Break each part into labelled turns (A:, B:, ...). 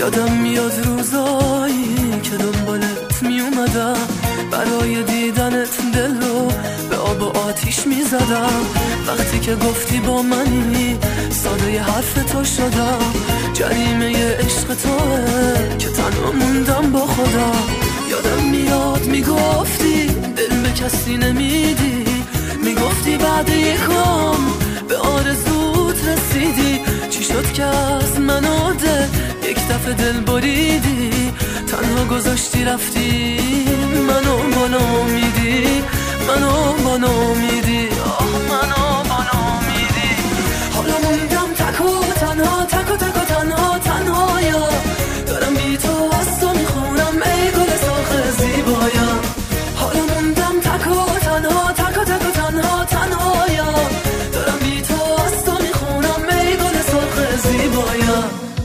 A: یادم میاد روزایی که دنبالت میومدم، برای دیدنت دل رو به آب و آتیش میزدم. وقتی که گفتی با منی ساده ی حرف تو شدم. جریمه عشق توه که تنها موندم با خودم. یادم میاد میگفتی دل به کسی نمیدی، میگفتی بعد یکم به آرزوت رسیدی. چی شد که از من و دل یک دفعه دل بریدی؟ تنها گذاشتی رفتی منو با نامیدی، منو با نامیدی، آه منو با نامیدی. حالا موندم تک و تنها، تک و تک و تنها، تنهایا. دارم بی تو از تو میخونم ای گل سرخ زیبایا. حالا موندم تک و تنها، تک و تک و تنها، تنهایا. دارم بی تو از تو میخونم ای گل سرخ زیبایا.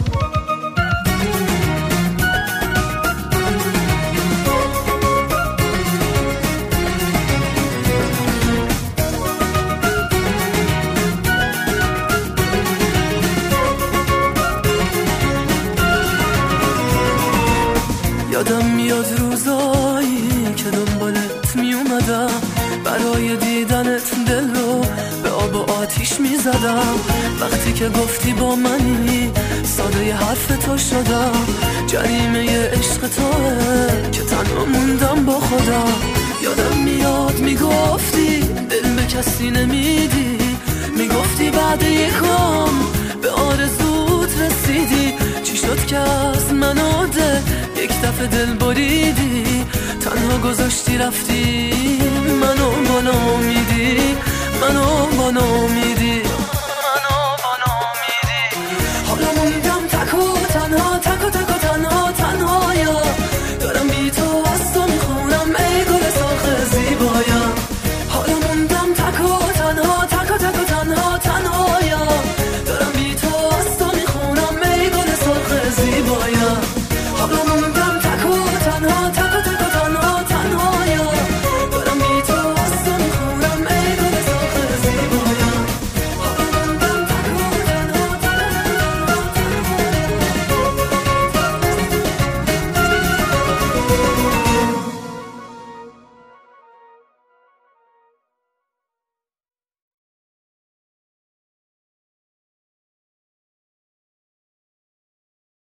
A: یادم میاد روزایی که دنبالت میومدم، برای دیدنت دل رو به آب و آتیش میزدم. وقتی که گفتی با منی ساده ی حرف تو شدم. جریمه عشق توه که تنها موندم با خودم. یادم میاد میگفتی دل به کسی نمیدی، میگفتی بعد یکم به آرزوت رسیدی. چی شد که از من و دل یک دفعه دل بریدی؟ تنها گذاشتی رفتی منو با نامیدی، منو با نامیدی.